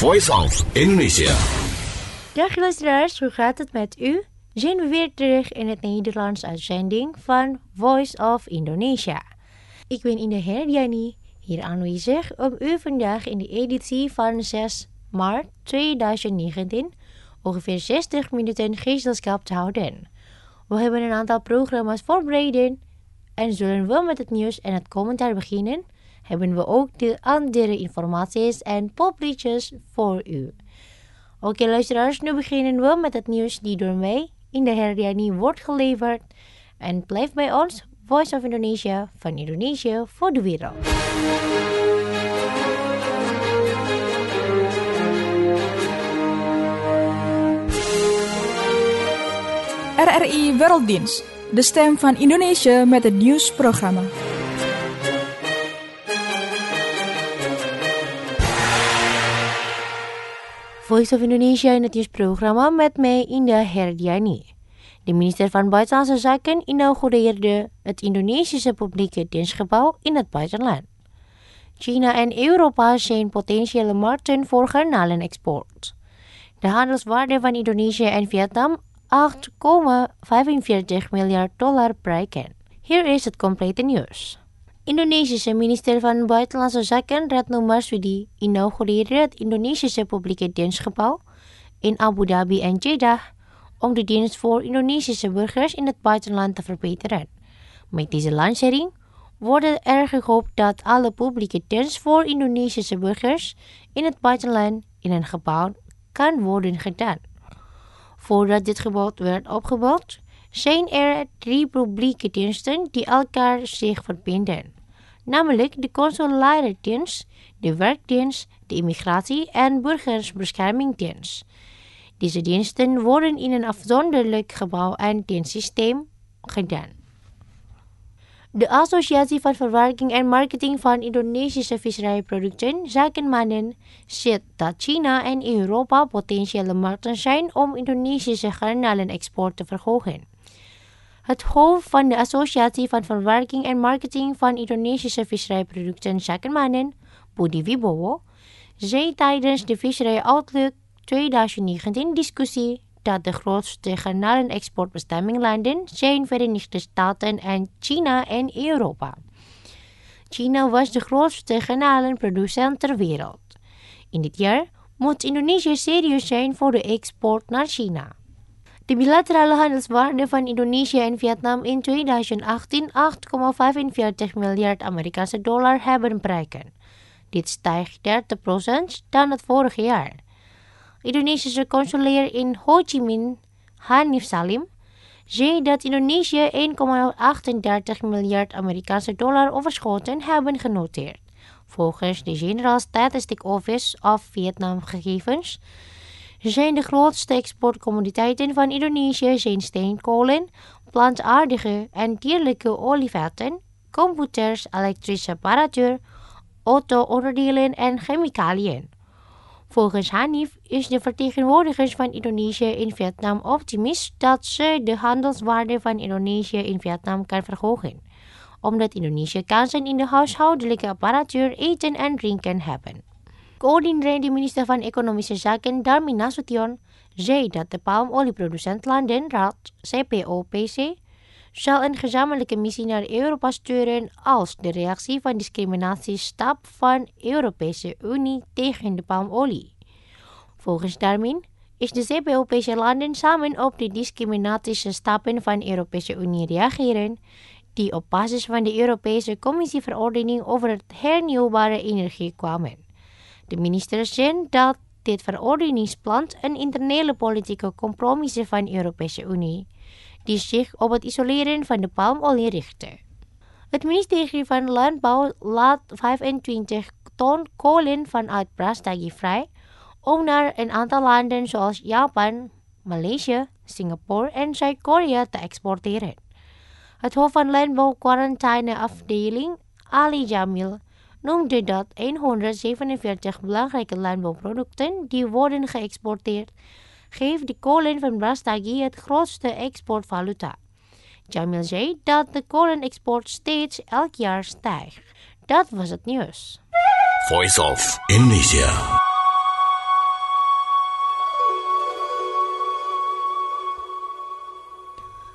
Voice of Indonesia. Dag luisteraars, hoe gaat het met u? Zijn we weer terug in het Nederlands uitzending van Voice of Indonesia. Ik ben Indah Herdiani, hier aanwezig om u vandaag in de editie van 6 maart 2019 ongeveer 60 minuten gezelschap te houden. We hebben een aantal programma's voorbereid en zullen we met het nieuws en het commentaar beginnen, hebben we ook de andere informaties en popliedjes voor u. Oké luisteraars, nu beginnen we met het nieuws die door mij, Indah Herdiani, wordt geleverd. En blijf bij ons, Voice of Indonesia, van Indonesië voor de wereld. RRI Werelddienst, de stem van Indonesië met het nieuwsprogramma. Voice of Indonesia in het nieuwsprogramma met mij, Indah Herdiani. De minister van Buitenlandse Zaken inaugureerde het Indonesische publieke dienstgebouw in het buitenland. China en Europa zijn potentiële markten voor garnalenexport. De handelswaarde van Indonesië en Vietnam $8,45 miljard bereiken. Hier is het complete nieuws. Indonesische minister van Buitenlandse Zaken Retno Marsudi inaugureerde het Indonesische publieke dienstgebouw in Abu Dhabi en Jeddah om de dienst voor Indonesische burgers in het buitenland te verbeteren. Met deze lancering wordt er gehoopt dat alle publieke dienst voor Indonesische burgers in het buitenland in een gebouw kan worden gedaan. Voordat dit gebouw werd opgebouwd, zijn er 3 publieke diensten die elkaar zich verbinden, namelijk de consulaire dienst, de werkdienst, de immigratie- en burgersbeschermingsdienst. Deze diensten worden in een afzonderlijk gebouw en dienstsysteem gedaan. De Associatie van Verwerking en Marketing van Indonesische visserijproducten, zakenmannen, ziet dat China en Europa potentiële markten zijn om Indonesische garnalenexport te verhogen. Het hoofd van de Associatie van Verwerking en Marketing van Indonesische visserijproducten, zakenmannen, Budi Wibowo, zei tijdens de Visserij Outlook 2019 discussie dat de grootste garnalenexportbestemmingslanden zijn Verenigde Staten en China en Europa. China was de grootste garnalenproducent ter wereld. In dit jaar moet Indonesië serieus zijn voor de export naar China. De bilaterale handelswaarde van Indonesië en Vietnam in 2018 $8,45 miljard Amerikaanse dollar hebben bereikt. Dit stijgt 30% dan het vorige jaar. Indonesische consulair in Ho Chi Minh, Hanif Salim, zei dat Indonesië 1,38 miljard Amerikaanse dollar overschotten hebben genoteerd. Volgens de General Statistic Office of Vietnam gegevens zijn de grootste exportcommoditeiten van Indonesië zijn steenkolen, plantaardige en dierlijke olievetten, computers, elektrische apparatuur, auto-onderdelen en chemicaliën. Volgens Hanif is de vertegenwoordigers van Indonesië in Vietnam optimistisch dat ze de handelswaarde van Indonesië in Vietnam kan verhogen, omdat Indonesië kansen in de huishoudelijke apparatuur, eten en drinken hebben. Coördinerende minister van Economische Zaken Darmin Nasution zei dat de palmolieproducentenlandenraad CPOPC zal een gezamenlijke missie naar Europa sturen als de reactie van discriminatiestap van de Europese Unie tegen de palmolie. Volgens Darmin is de CPOPC-landen samen op de discriminatische stappen van de Europese Unie reageren, die op basis van de Europese Commissieverordening over het hernieuwbare energie kwamen. De ministers zien dat dit verordeningsplan een interne politieke compromis van de Europese Unie, die zich op het isoleren van de palmolie richtte. Het ministerie van Landbouw laat 25 ton kolen vanuit Brastagi vrij om naar een aantal landen zoals Japan, Maleisië, Singapore en Zuid-Korea te exporteren. Het hoofd van Landbouw Quarantaine-afdeling, Ali Jamil, noemde dat 147 belangrijke landbouwproducten die worden geëxporteerd, geeft de kolen van Brastagi het grootste exportvaluta. Jamil zei dat de kolenexport steeds elk jaar stijgt. Dat was het nieuws. Voice of Indonesia.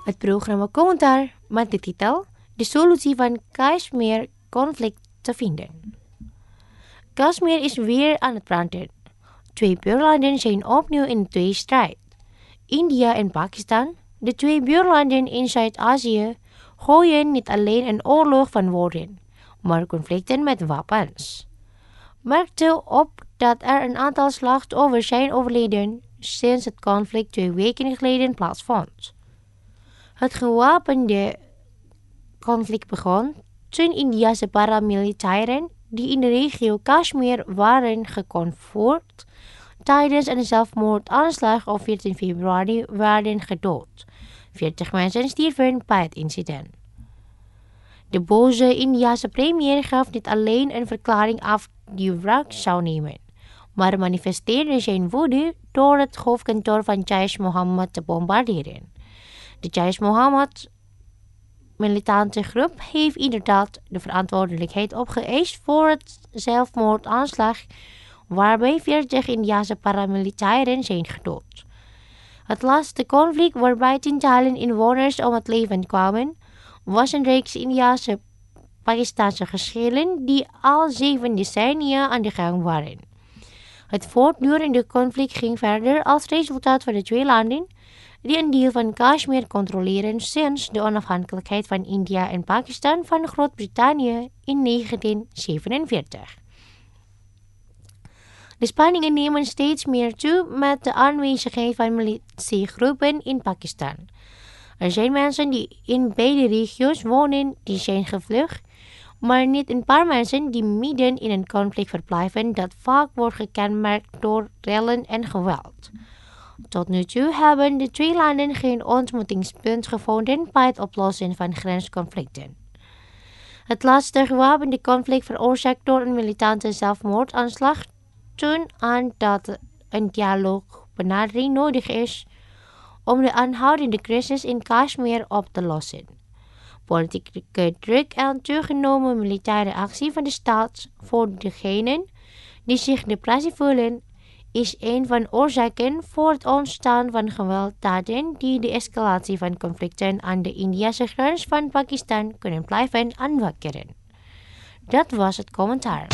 Het programma Commentaar met de titel De solutie van Kashmir-conflict te vinden. Kashmir is weer aan het branden. 2 buurlanden zijn opnieuw in tweestrijd. India en Pakistan, de 2 buurlanden in Zuid-Azië, gooien niet alleen een oorlog van woorden, maar conflicten met wapens. Merkte op dat er een aantal slachtoffers zijn overleden sinds het conflict 2 weken geleden plaatsvond. Het gewapende conflict begon toen Indiase paramilitairen die in de regio Kashmir waren geconfronteerd tijdens een zelfmoordaanslag op 14 februari werden gedood. 40 mensen stierven bij het incident. De boze Indiase premier gaf niet alleen een verklaring af die wraak zou nemen, maar manifesteerde zijn woede door het hoofdkantoor van Jaish-Mohammed te bombarderen. De Jaish-Mohammed militante groep heeft inderdaad de verantwoordelijkheid opgeëist voor het zelfmoordaanslag waarbij 40 Indiase paramilitairen zijn gedood. Het laatste conflict waarbij tientallen inwoners om het leven kwamen, was een reeks Indiase-Pakistanse geschillen die al 7 decennia aan de gang waren. Het voortdurende conflict ging verder als resultaat van de 2 landen die een deel van Kashmir controleren sinds de onafhankelijkheid van India en Pakistan van Groot-Brittannië in 1947. De spanningen nemen steeds meer toe met de aanwezigheid van militiegroepen in Pakistan. Er zijn mensen die in beide regio's wonen die zijn gevlucht, maar niet een paar mensen die midden in een conflict verblijven dat vaak wordt gekenmerkt door rellen en geweld. Tot nu toe hebben de 2 landen geen ontmoetingspunt gevonden bij het oplossen van grensconflicten. Het laatste gewapende conflict veroorzaakt door een militante zelfmoordaanslag toont aan dat een dialoogbenadering nodig is om de aanhoudende crisis in Kashmir op te lossen. Politieke druk en toegenomen militaire actie van de staat voor degenen die zich depressie voelen is een van de oorzaken voor het ontstaan van gewelddaden die de escalatie van conflicten aan de Indiase grens van Pakistan kunnen blijven aanwakkeren. Dat was het commentaar.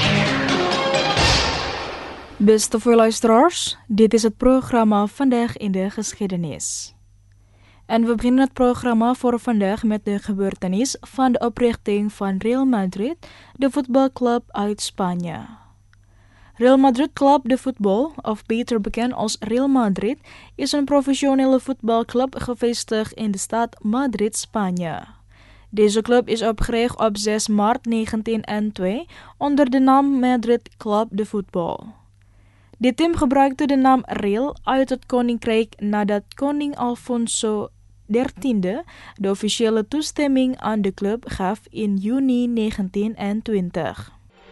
Beste luisteraars, dit is het programma Vandaag in de Geschiedenis. En we beginnen het programma voor vandaag met de gebeurtenis van de oprichting van Real Madrid, de voetbalclub uit Spanje. Real Madrid Club de Voetbal, of beter bekend als Real Madrid, is een professionele voetbalclub gevestigd in de stad Madrid, Spanje. Deze club is opgericht op 6 maart 1902 onder de naam Madrid Club de Voetbal. Dit team gebruikte de naam Real uit het koninkrijk nadat koning Alfonso XIII de officiële toestemming aan de club gaf in juni 1920.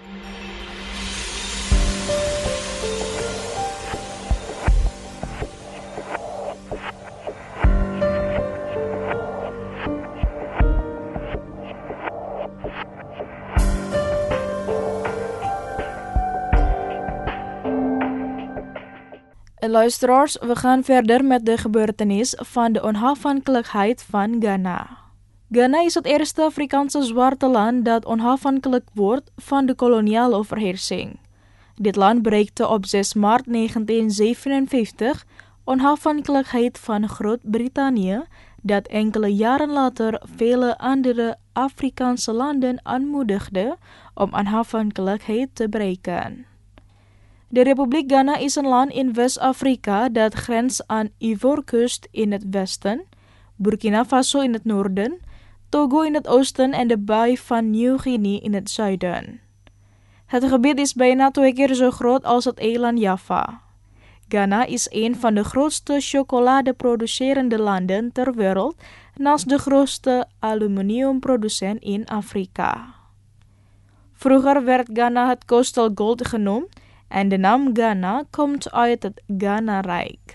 Luisteraars, we gaan verder met de gebeurtenis van de onafhankelijkheid van Ghana. Ghana is het eerste Afrikaanse zwarte land dat onafhankelijk wordt van de koloniale overheersing. Dit land bereikte op 6 maart 1957 onafhankelijkheid van Groot-Brittannië, dat enkele jaren later vele andere Afrikaanse landen aanmoedigde om onafhankelijkheid te bereiken. De Republiek Ghana is een land in West-Afrika dat grenst aan Ivoorkust in het westen, Burkina Faso in het noorden, Togo in het oosten en de baai van Nieuw-Guinea in het zuiden. Het gebied is bijna 2 keer zo groot als het eiland Java. Ghana is een van de grootste chocoladeproducerende landen ter wereld, naast de grootste aluminiumproducent in Afrika. Vroeger werd Ghana het Coastal Gold genoemd en de naam Ghana komt uit het Ghana-rijk.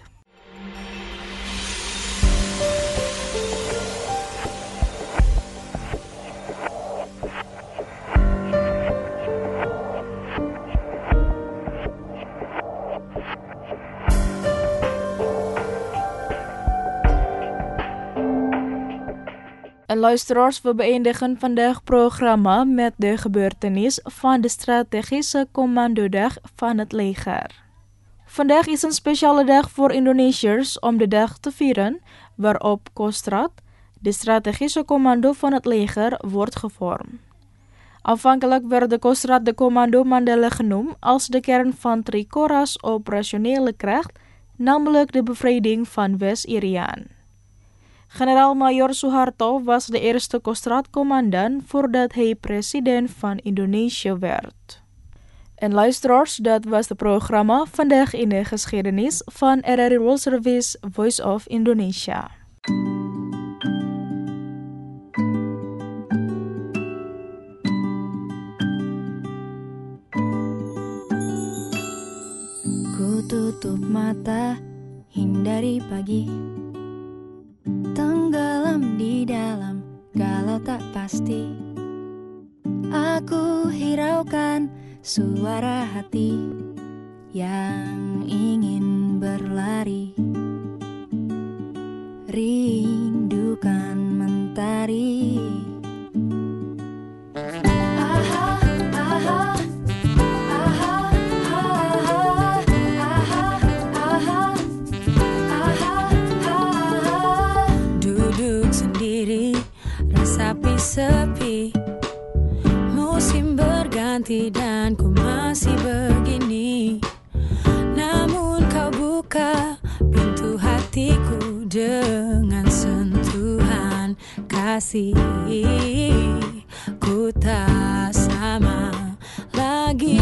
En luisteraars, we beëindigen vandaag programma met de gebeurtenis van de strategische commandodag van het leger. Vandaag is een speciale dag voor Indonesiërs om de dag te vieren waarop Kostrad, de strategische commando van het leger, wordt gevormd. Aanvankelijk werd de Kostrad de Commando Mandala genoemd als de kern van Trikora's operationele kracht, namelijk de bevrijding van West-Irian. Generaal-Mayor Suharto was de eerste Kostrad-commandant voordat hij president van Indonesië werd. En luisteraars, dat was het programma Vandaag in de Geschiedenis van RRI World Service Voice of Indonesia. Ku tutup mata, hindari pagi, tenggelam di dalam galau tak pasti. Aku hiraukan suara hati yang ingin berlari, rindukan mentari. Duduk sendiri, rasapi sepi, musim berganti dan ku masih begini. Namun kau buka pintu hatiku dengan sentuhan kasih. Ku tak sama lagi.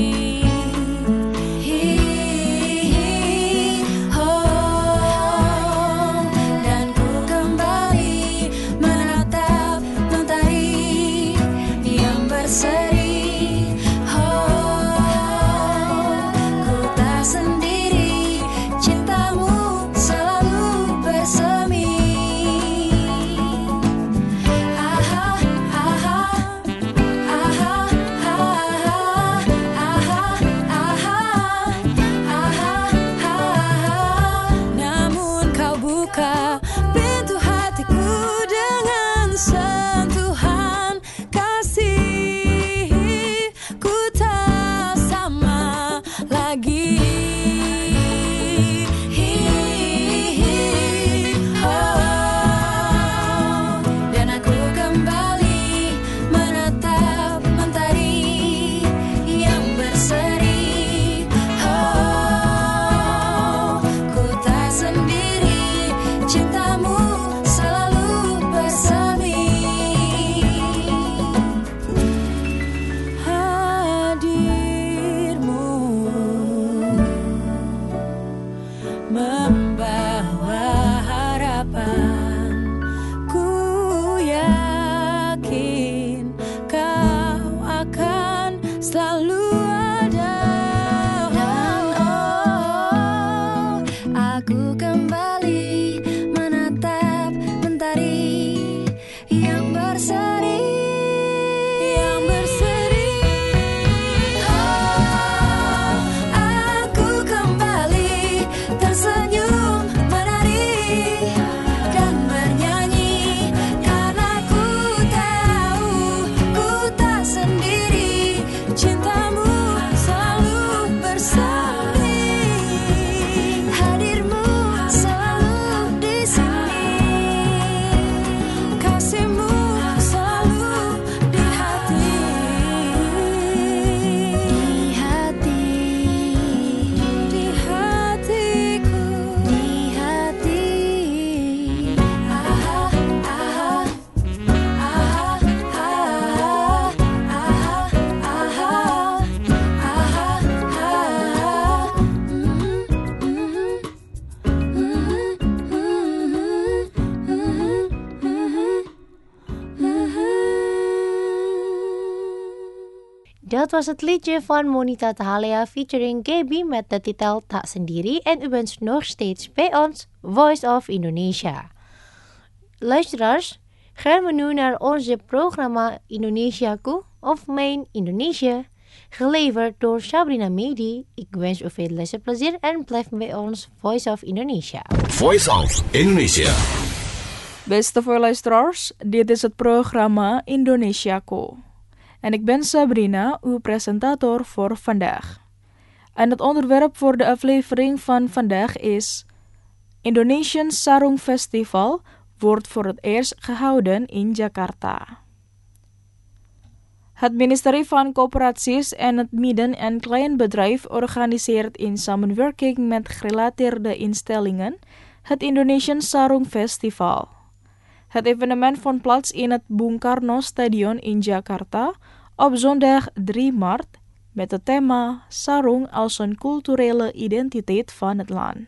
Dat was het liedje van Monita Tahalea featuring Gaby met de titel Tak Sendiri en u bent nog steeds bij ons Voice of Indonesia. Luisteraars, gaan we nu naar onze programma Indonesiaku of Mijn Indonesië, geleverd door Sabrina Medi. Ik wens u veel luisterplezier en blijf bij ons Voice of Indonesia. Voice of Indonesia. Beste voor luisteraars, dit is het programma Indonesiaku. En ik ben Sabrina, uw presentator voor vandaag. En het onderwerp voor de aflevering van vandaag is: Indonesian Sarung Festival wordt voor het eerst gehouden in Jakarta. Het ministerie van Coöperaties en het Midden- en Kleinbedrijf organiseert in samenwerking met gerelateerde instellingen het Indonesian Sarung Festival. Het evenement vond plaats in het Bung Karno Stadion in Jakarta op zondag 3 maart met het thema Sarung als een culturele identiteit van het land.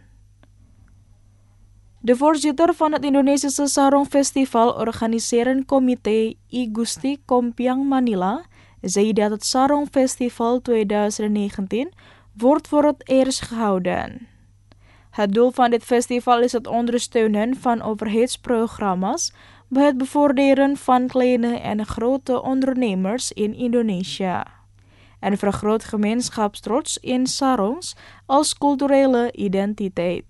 De voorzitter van het Indonesische Sarung Festival organiseren comité I Gusti Kompiang Manila zei dat het Sarung Festival 2019 wordt voor het eerst gehouden. Het doel van dit festival is het ondersteunen van overheidsprogramma's bij het bevorderen van kleine en grote ondernemers in Indonesië en vergroot gemeenschapstrots in sarongs als culturele identiteit.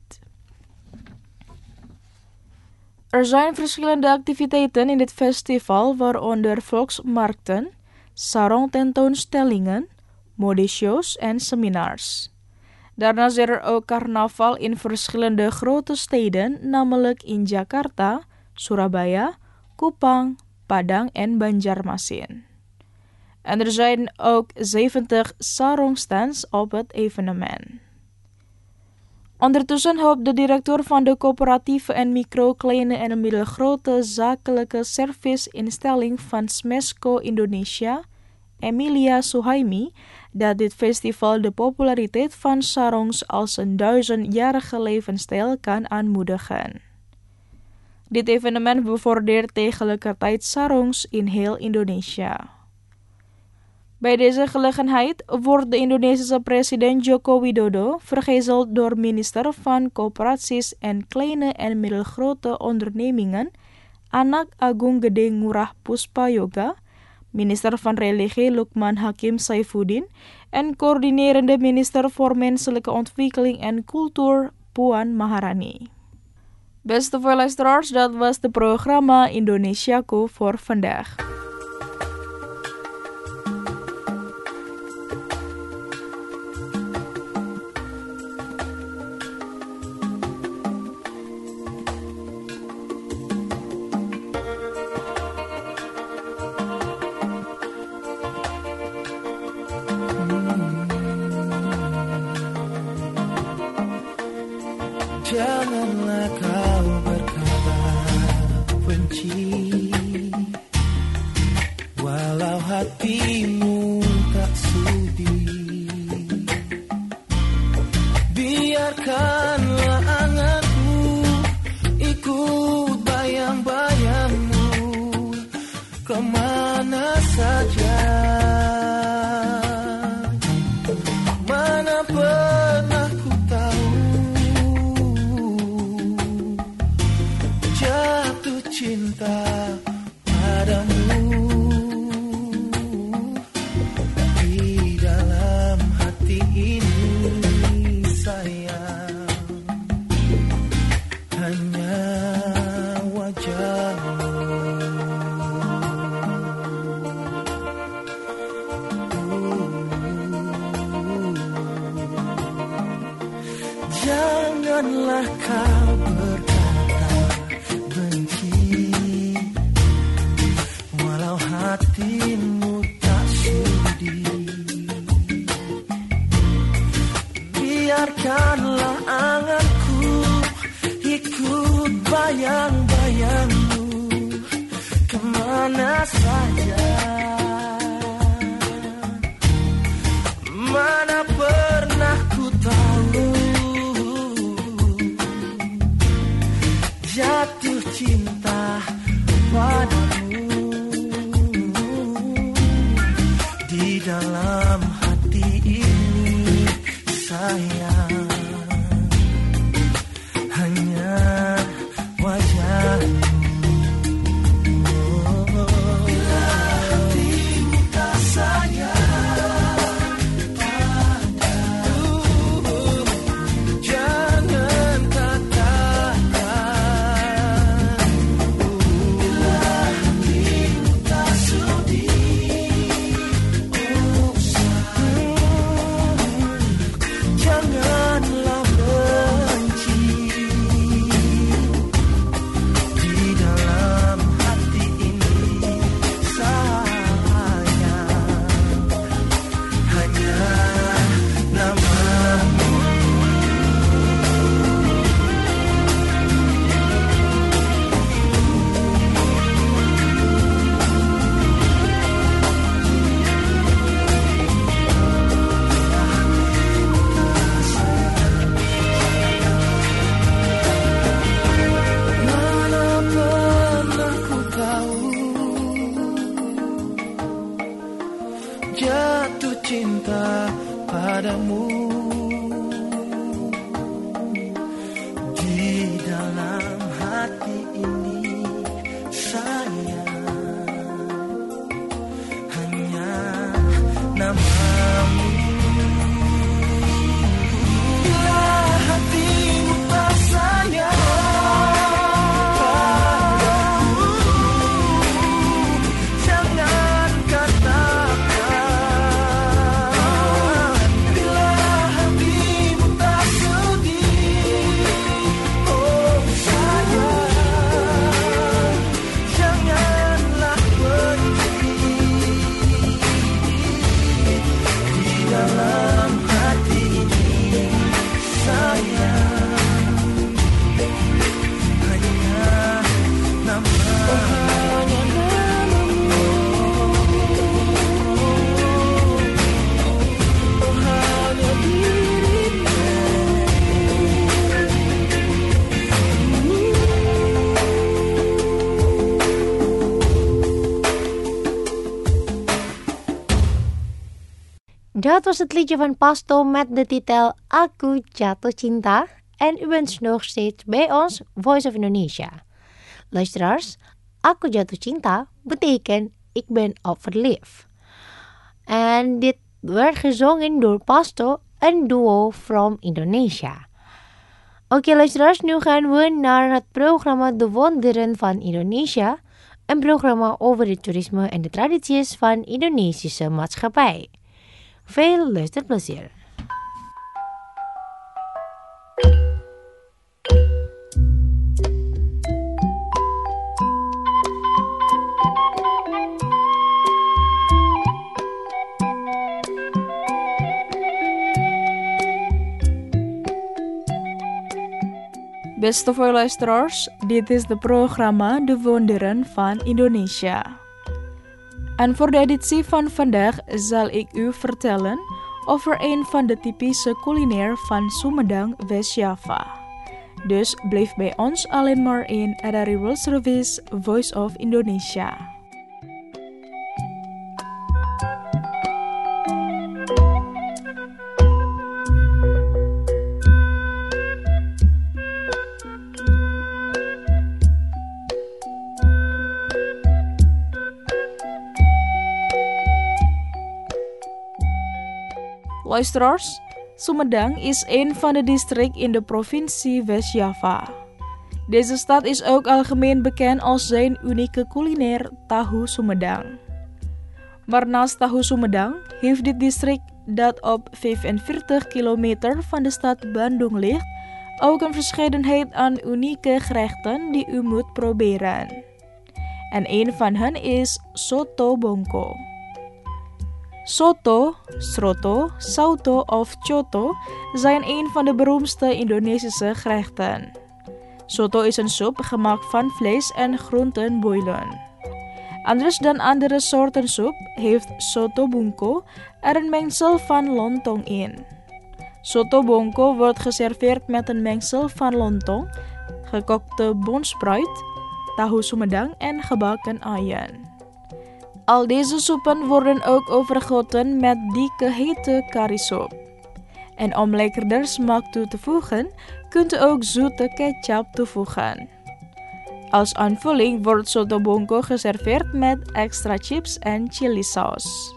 Er zijn verschillende activiteiten in dit festival, waaronder volksmarkten, sarong-tentoonstellingen, modeshows en seminars. Daarnaast is er ook carnaval in verschillende grote steden, namelijk in Jakarta, Surabaya, Kupang, Padang en Banjarmasin. En er zijn ook 70 sarongstands op het evenement. Ondertussen hoopt de directeur van de coöperatieve en micro, kleine en middelgrote zakelijke serviceinstelling van Smesco Indonesia, Emilia Suhaimi, dat dit festival de populariteit van sarongs als een 1000-jarige levensstijl kan aanmoedigen. Dit evenement bevordert tegelijkertijd sarongs in heel Indonesië. Bij deze gelegenheid wordt de Indonesische president Joko Widodo vergezeld door minister van Coöperaties en Kleine en Middelgrote Ondernemingen, Anak Agung Gede Ngurah Puspayoga, minister van Religie Lukman Hakim Saifuddin en coördinerende minister voor Menselijke Ontwikkeling en Cultuur Puan Maharani. Beste luisteraars, dat was het programma Indonesiaku voor vandaag. Janganlah kau berkata benci, walau hatimu tak sudi. Biarkanlah anganku ikut bayang-bayangmu kemana saja. Mana pernah ku tahu jatuh cinta padamu. Di dalam hati ini sayang, hanya wajahmu. Janganlah kau berkata benci, walau hatimu tak sudi. Biarkanlah anganku ikut bayang-bayangmu kemana saja. Mana pernah ku tahu jatuh cinta padamu. Di dalam hati ini sayang, hanya wajahmu. Bila hatimu tak sayang padamu, jangan katakan jatuh cinta padamu. Di dalam hati ini sayang, hanya namamu. Bila hatimu tak sayang padaku, jangan katakan. Bila hatimu tak sedih, oh sayang, janganlah benci. Di dalam hati ini sayang, hanya namamu. Hanya dirimu. Dat was het liedje van Pasto met de titel Aku Jatuh Cinta. En u bent nog steeds bij ons, Voice of Indonesia. Luisteraars, Aku Jatuh Cinta betekent ik ben op verliefd. En dit werd gezongen door Pasto, een duo from Indonesia. Oké luisteraars, nu gaan we naar het programma De Wonderen van Indonesia. Een programma over het toerisme en de tradities van Indonesische maatschappij. Veel luisterplezier. Beste voor luisteraars, dit is de programma De Wonderen van Indonesia. En voor de editie van vandaag zal ik u vertellen over een van de typische culinair van Sumedang, West-Java. Dus blijf bij ons alleen maar in RRI World Service Voice of Indonesia. Luisteraars, Sumedang is een van de districten in de provincie West-Java. Deze stad is ook algemeen bekend als zijn unieke culinair tahu Sumedang. Maar naast tahu Sumedang heeft dit district, dat op 45 kilometer van de stad Bandung ligt, ook een verscheidenheid aan unieke gerechten die u moet proberen. En een van hen is soto bongko. Soto, sroto, sauto of choto zijn een van de beroemdste Indonesische gerechten. Soto is een soep gemaakt van vlees en groentenbouillon. Anders dan andere soorten soep heeft soto bongko er een mengsel van lontong in. Soto bongko wordt geserveerd met een mengsel van lontong, gekookte bonsspruit, tahu Sumedang en gebakken uien. Al deze soepen worden ook overgoten met dikke hete currysoep. En om lekkerder smaak toe te voegen, kunt u ook zoete ketchup toevoegen. Als aanvulling wordt soto bongko geserveerd met extra chips en chilisaus.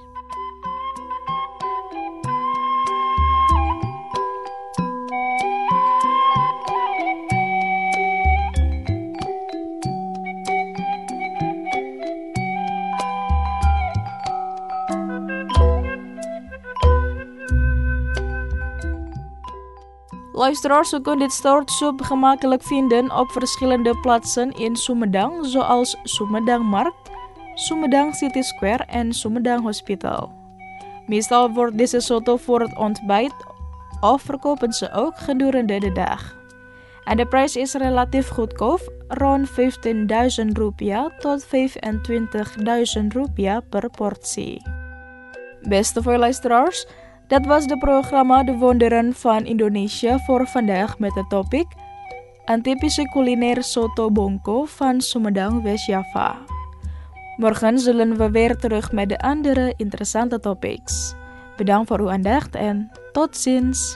Luisteraars, u kunt dit soort soep gemakkelijk vinden op verschillende plaatsen in Sumedang, zoals Sumedang Markt, Sumedang City Square en Sumedang Hospital. Meestal wordt deze soto voor het ontbijt of verkopen ze ook gedurende de dag. En de prijs is relatief goedkoop, rond 15.000 rupiah tot 25.000 rupiah per portie. Beste voor luisteraars, dat was de programma De Wonderen van Indonesia voor vandaag met het topic een typische culinair soto bongko van Sumedang, West-Java. Morgen zullen we weer terug met de andere interessante topics. Bedankt voor uw aandacht en tot ziens!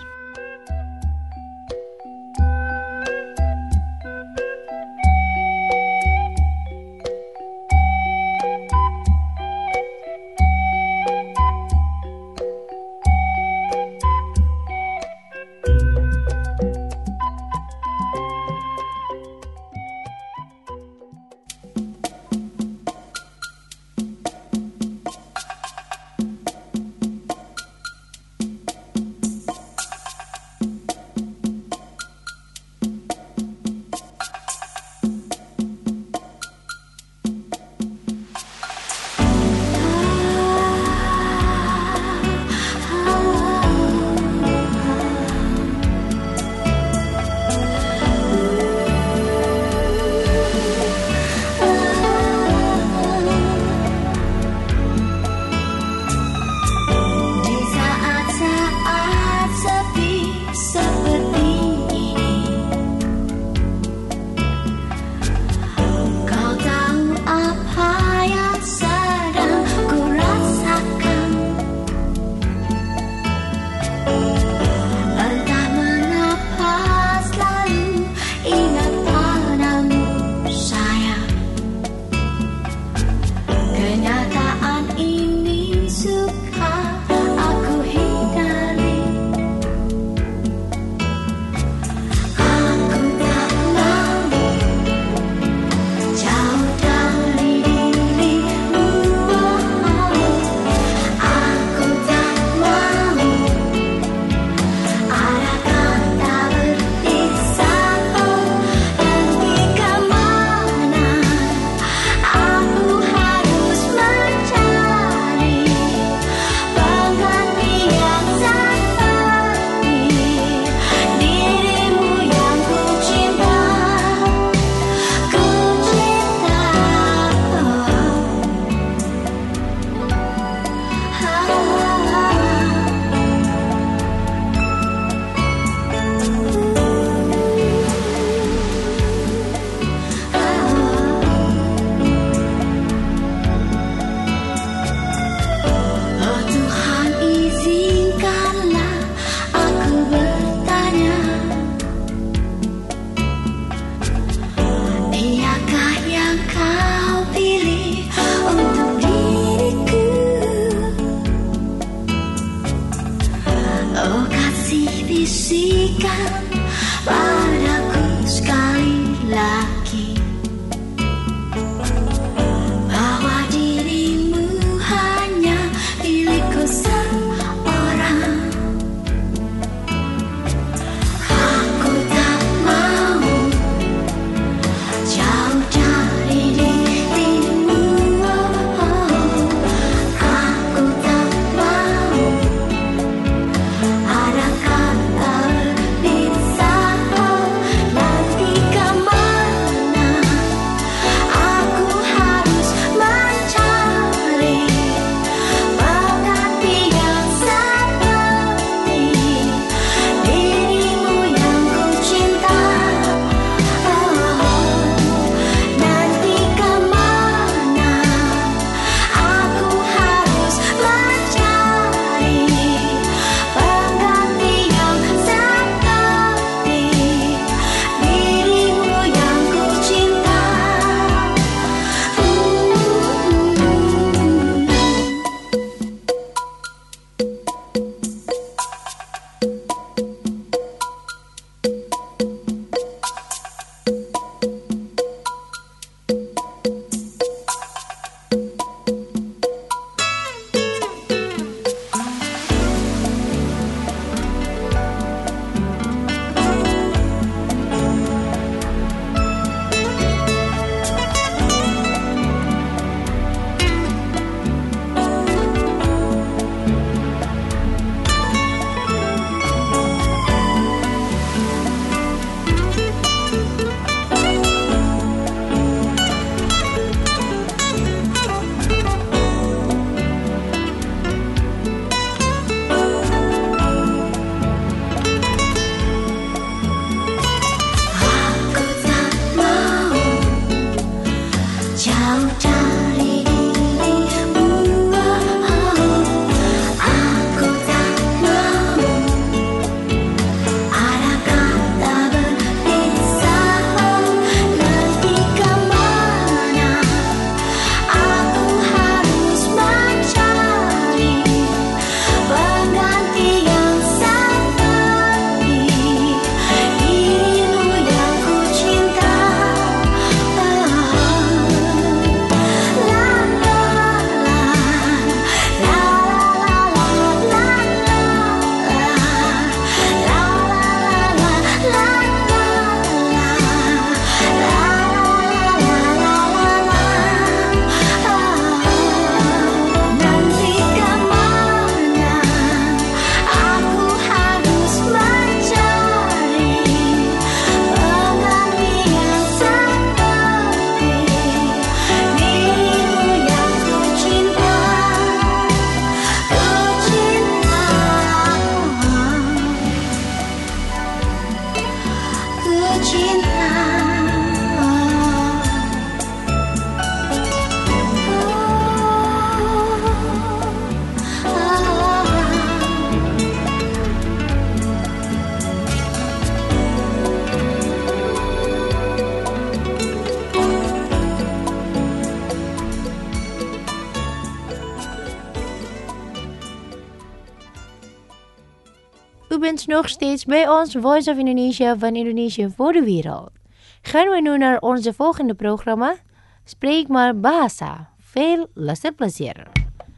U bent nog steeds bij ons Voice of Indonesia van Indonesië voor de wereld. Gaan we nu naar onze volgende programma, Spreek maar Bahasa. Veel luisterplezier.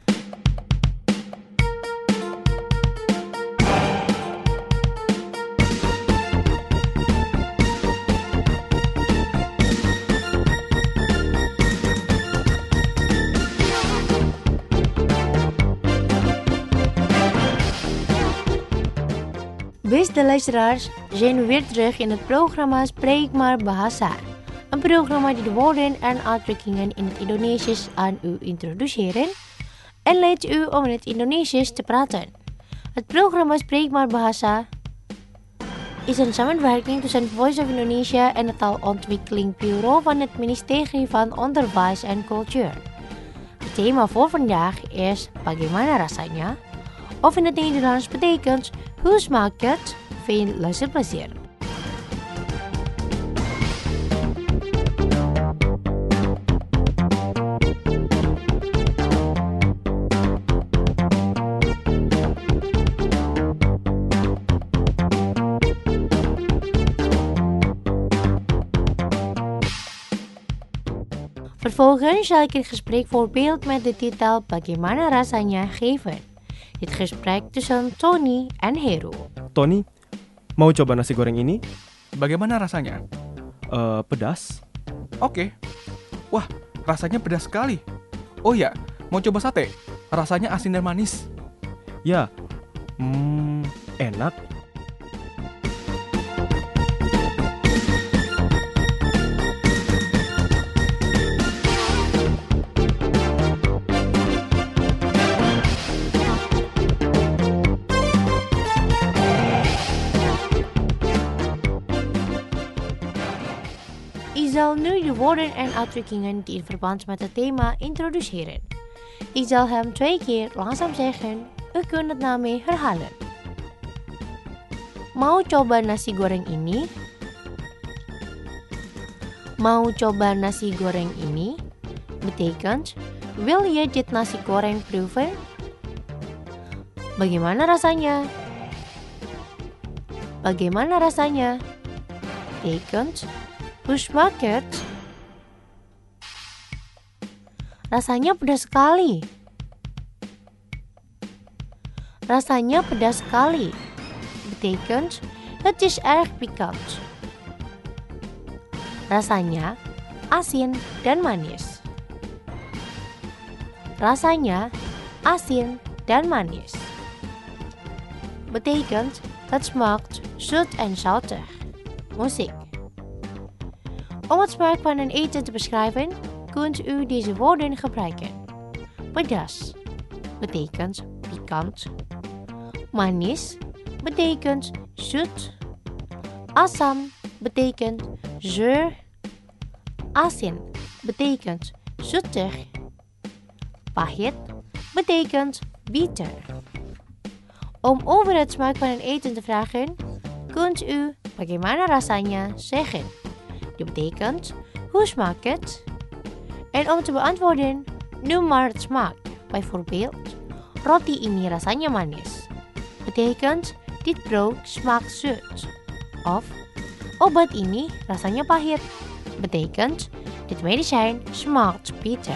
Beste luisteraars, zijn we weer terug in het programma Spreek maar Bahasa. Een programma die de woorden en uitdrukkingen in het Indonesisch aan u introduceren en leidt u om in het Indonesisch te praten. Het programma Spreek maar Bahasa is een samenwerking tussen Voice of Indonesia en het Taalontwikkeling Bureau van het Ministerie van Onderwijs en Cultuur. Het thema voor vandaag is Bagaimana rasanya? Of in het Nederlands betekent hoe smaakt het? Veel luisterplezier. Vervolgens zal ik het gesprekvoorbeeld met de titel Bagaimana rasanya geven. Dit gesprek tussen Tony en Heru. Tony, mau coba nasi goreng ini? Bagaimana rasanya? Pedas. Oke. Wah, rasanya pedas sekali. Oh ya, mau coba sate? Rasanya asin dan manis. Ya, enak. Ik zal nu de woorden en uitdrukkingen die in verband met het thema introduceren. Ik zal hem 2 keer langzaam zeggen. U kunt het na mij herhalen. Mau coba nasi goreng ini? Mau coba nasi goreng ini betekent, wil je dit nasi goreng proeven? Bagaimana rasanya? Bagaimana rasanya? Betekent, hoe smaakt het? Rasanya pedas sekali. Rasanya pedas sekali. Betekent, het is erg pikant. Rasanya asin dan manis. Rasanya asin dan manis. Betekent, het smaakt zoet en zoutig. Muziek. Om het smaak van een eten te beschrijven, kunt u deze woorden gebruiken. Pedas betekent pikant. Manis betekent zoet. Asam betekent zuur. Asin betekent zoetig. Pahit betekent bitter. Om over het smaak van een eten te vragen, kunt u bagaimana rasanya zeggen. Dit betekent, hoe smaakt het? En om te beantwoorden, noem maar het smaak. Bijvoorbeeld, roti ini rasanya manis. Betekent, dit brood smaakt zoet. Of, obat ini rasanya pahit. Betekent, dit medicijn smaakt bitter.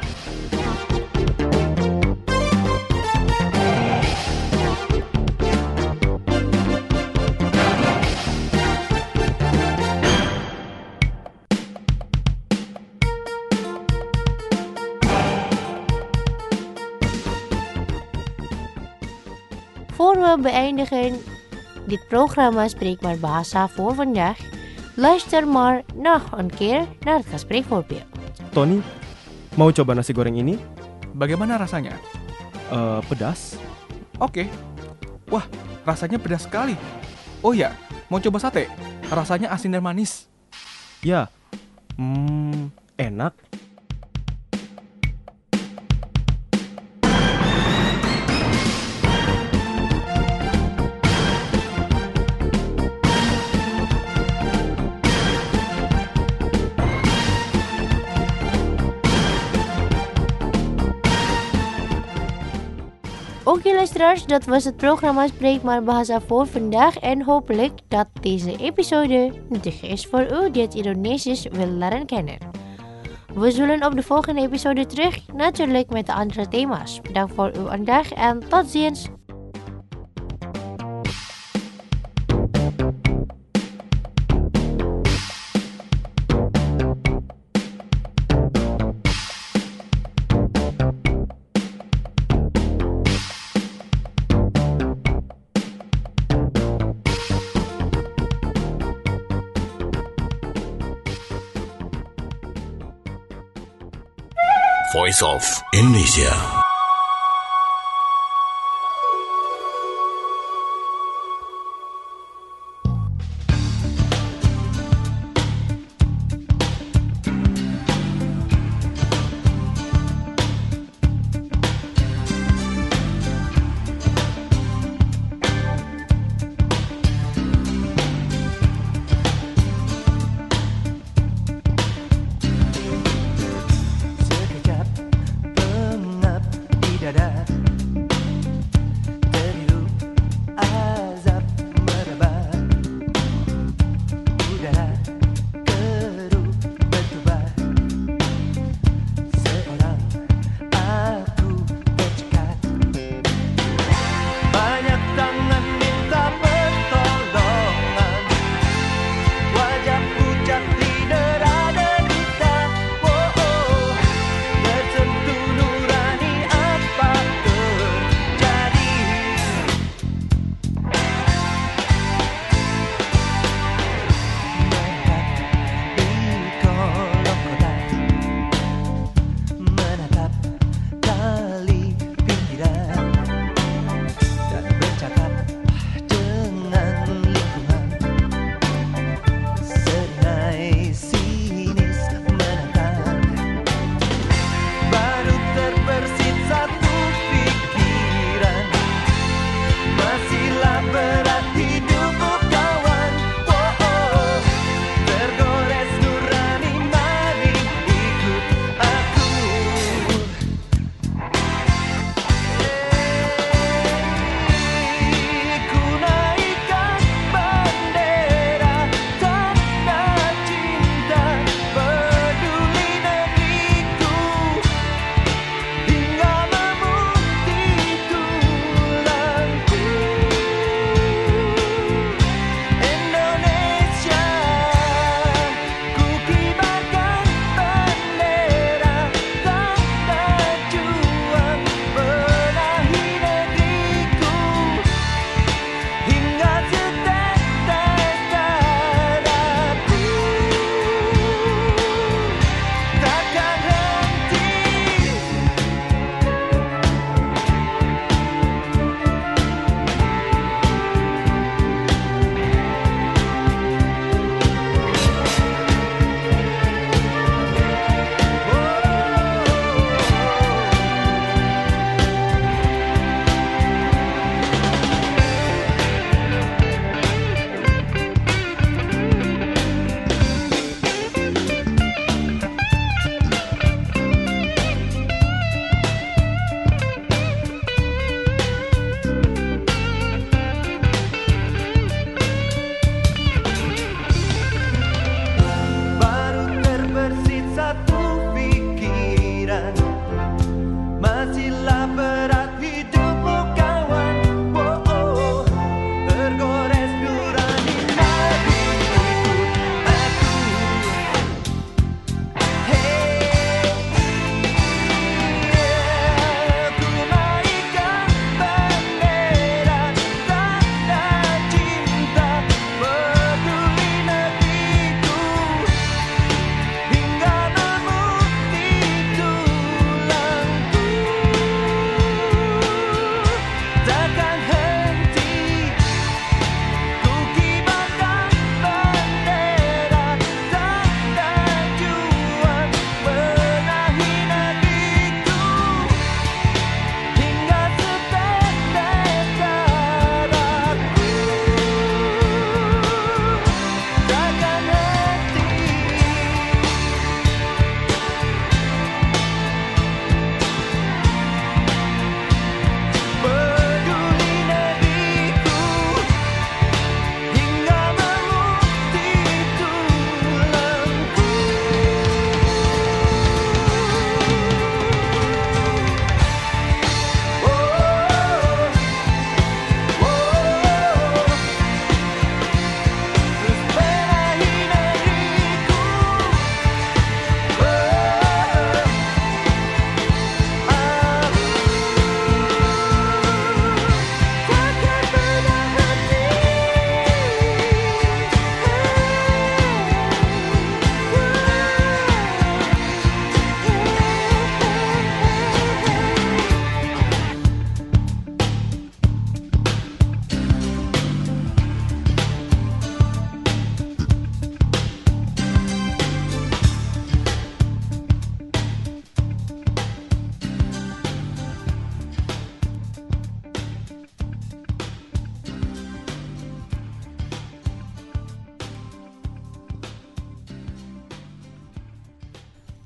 Voor we beëindigen dit programma Spreek maar Bahasa voor vandaag, luister maar nog een keer naar het gesprekvoorbeeld. Tony, mau coba nasi goreng ini? Bagaimana rasanya? Pedas. Oke. Wah, rasanya pedas sekali. Oh ya, mau coba sate? Rasanya asin dan manis. Ya, enak. Oke luisteraars, dat was het programma Spreek maar Bahasa voor vandaag en hopelijk dat deze episode nuttig is voor u die het Indonesisch wil leren kennen. We zullen op de volgende episode terug, natuurlijk met de andere thema's. Bedankt voor uw aandacht en tot ziens! Voice of Indonesia. Sekejap pengap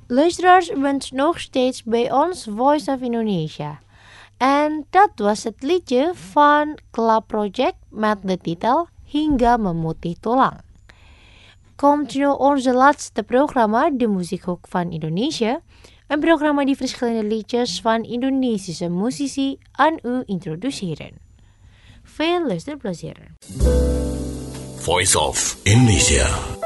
Luisteraars, u bent nog steeds bij ons Voice of Indonesia. En dat was het liedje van Club Project met de titel Hingga Memutih Tulang. Komt nu onze laatste programma, de Muziekhoek van Indonesië. Een programma die verschillende liedjes van Indonesische muzici aan u introduceren. Veel luisterplezier. Voice of Indonesia.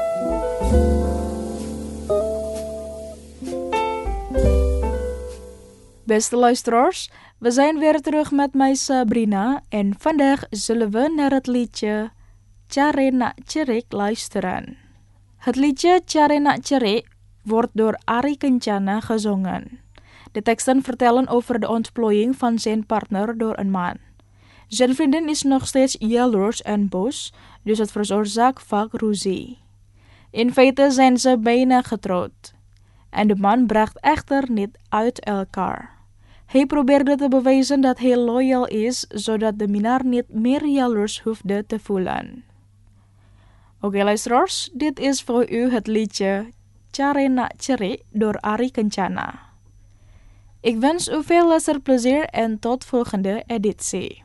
Beste luisteraars, we zijn weer terug met mij Sabrina en vandaag zullen we naar het liedje Care Nak Cerik luisteren. Het liedje Care Nak Cerik wordt door Ari Kencana gezongen. De teksten vertellen over de ontplooiing van zijn partner door een man. Zijn vriendin is nog steeds jaloers en boos, dus het veroorzaakt vaak ruzie. In feite zijn ze bijna getrouwd. En de man bracht echter niet uit elkaar. Hij probeerde te bewijzen dat hij loyaal is, zodat de minnaar niet meer jaloers hoefde te voelen. Oké, luisteraars, dit is voor u het liedje Care Nak Cerik door Ari Kencana. Ik wens u veel luisterplezier en tot volgende editie.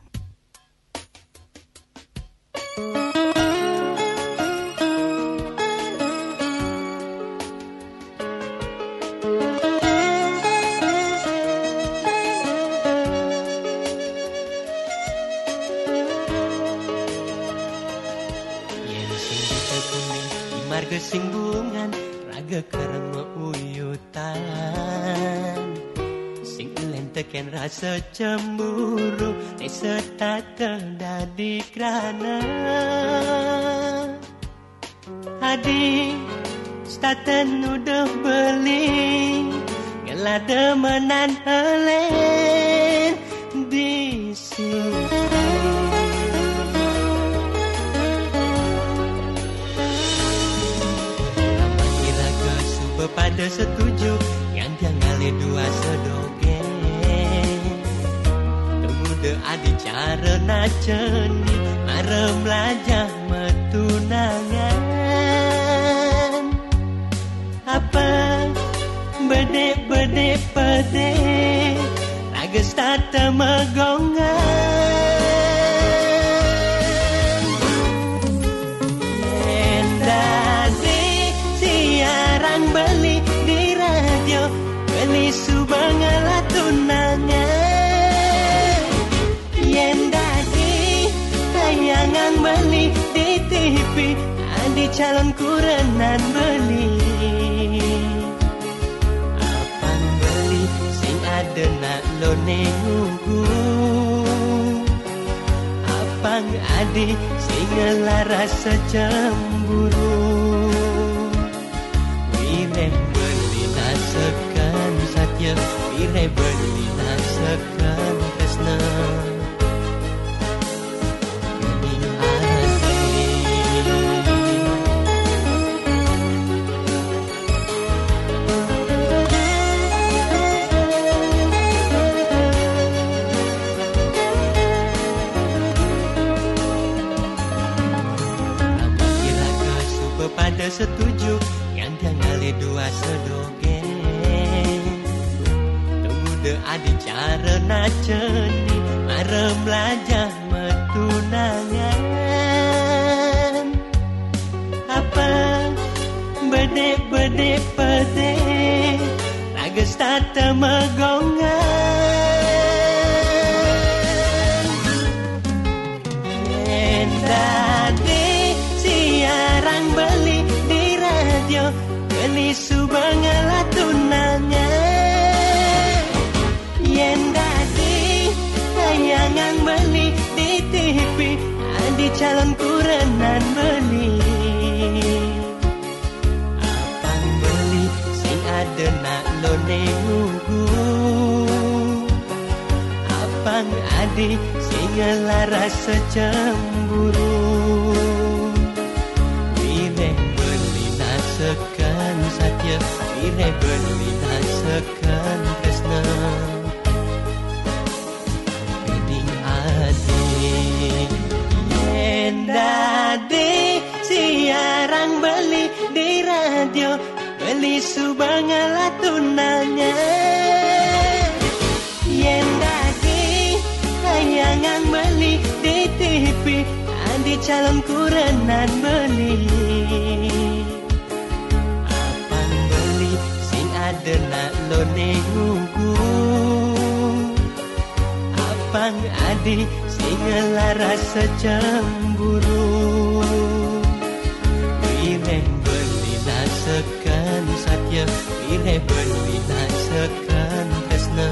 Sing bungan raga karma uyutan sing lenteken rasa cemburu setata dadi krana adi staten udah beli ngelada menan helen di sini. Pada setuju yang jangali dua sedogeng Temuda adi cara naceni marem lajah metunangan Apa bedek Raga stata megongan Beli di radio, beli subangala tunangan. Yen dadi tayangan beli di TV, adi calon kurenan beli. Apang beli sing ada nak lo nengugu. Apang adi sing ngelaras cemburu. Beli nasekan satya, beli nasekan tresna. Ini hati. Lama kira kesuka pada setuju. Yang jangali dua sedogeng Temuda adi cara naceni marem lajah metunangan Apa bedek Raga stata megongan Endade siaran beli beli subangala tunangan Yen dadi tayangan beli di TV adi calon kurenan beli Apang beli sing ada nak lo nengugu Apang adi sing ngelaras cemburu Nasekan satya, beli nasekan tresna. Bening hati, yen dadi siaran beli di radio, beli subangala tunanya yen dadi tayangan beli di TV andi calon kurenan beli apang beli sing adena lone ngugu apang adi sing laras cemburu pilih beli nasekan satya pilih beli nasekan tresna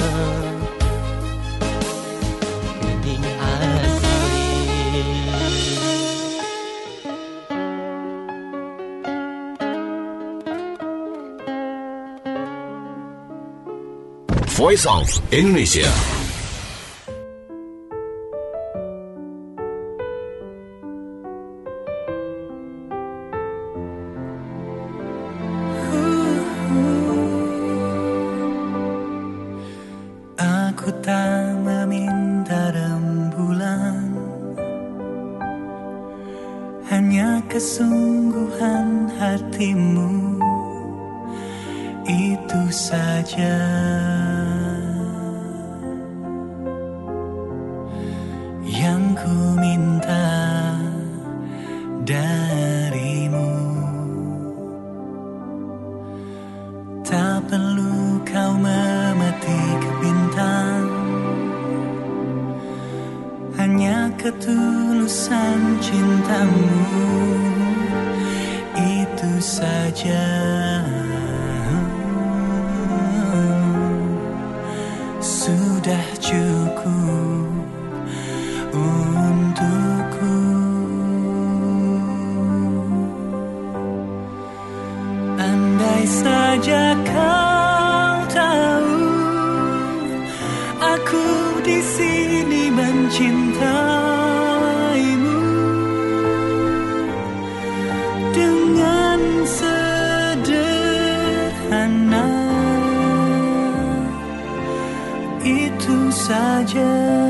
kening hati Voice of Indonesia. Aku tak meminta rembulan, hanya kesungguhan hatimu, itu saja. Yang ku minta darimu, tak perlu kau memetik bintang, hanya ketulusan cintamu, itu saja. Sudah cukup untukku. Andai saja kau tahu aku di sini mencintaimu dengan sederhana, itu saja.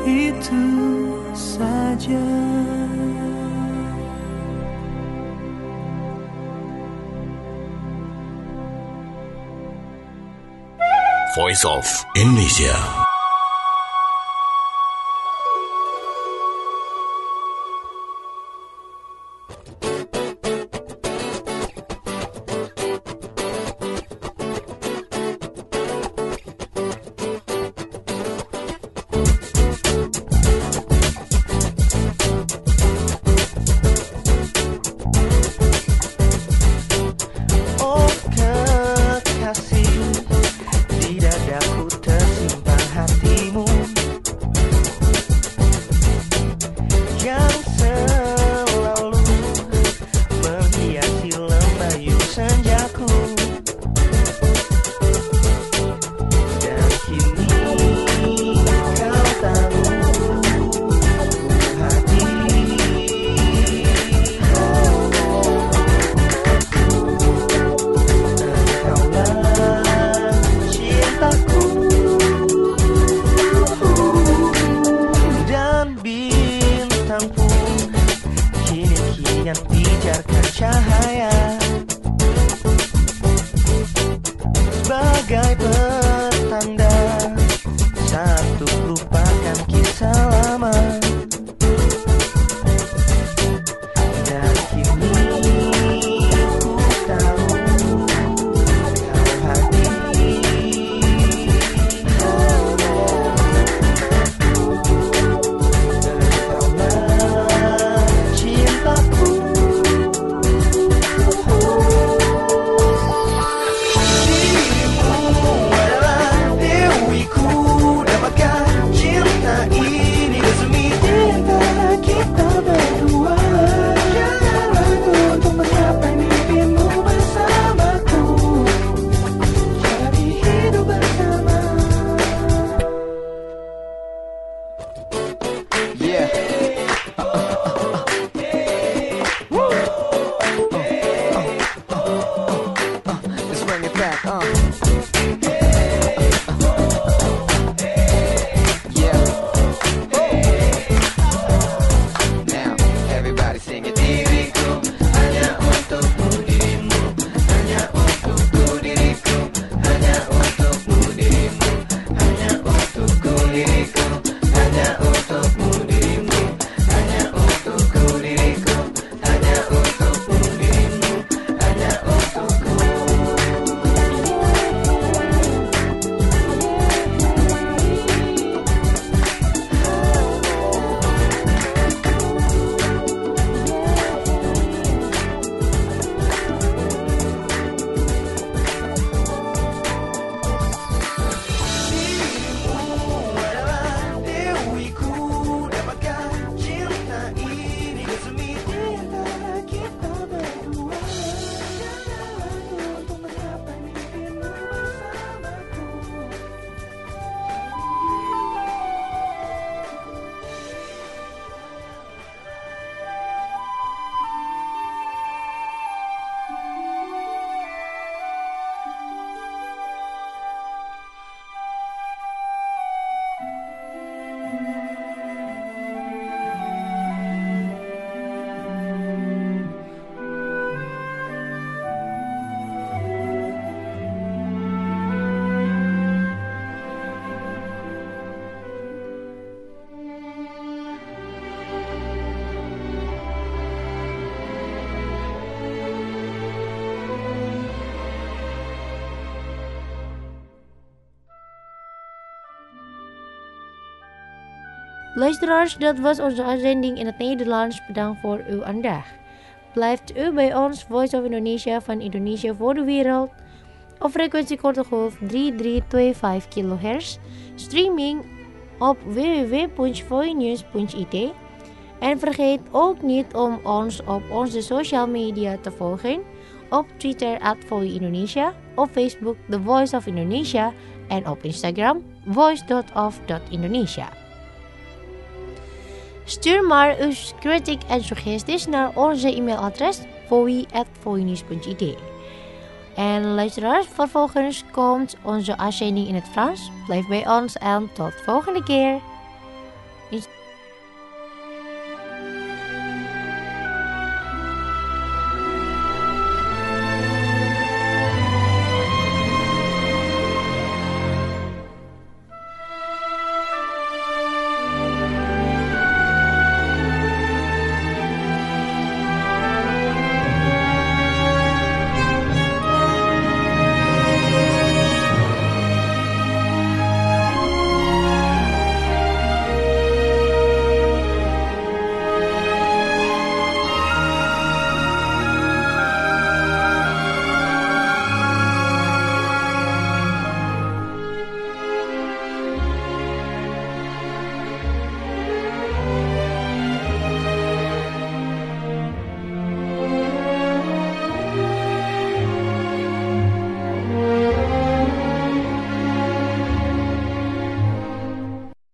itu saja. Voice of Indonesia. Luisteraars, dat was onze uitzending in het Nederlands. Bedankt voor uw aandacht. Blijft u bij ons Voice of Indonesia van Indonesia voor de wereld op frequentie korte golf 3325 kHz, streaming op www.voinews.it. En vergeet ook niet om ons op onze social media te volgen. Op Twitter @VoiIndonesia, op Facebook The Voice of Indonesia en op Instagram voice.of.indonesia. Stuur maar uw kritiek en suggesties naar onze e-mailadres voi@voinews.it. En luisteraars, vervolgens komt onze uitzending in het Frans. Blijf bij ons en tot volgende keer. Ins-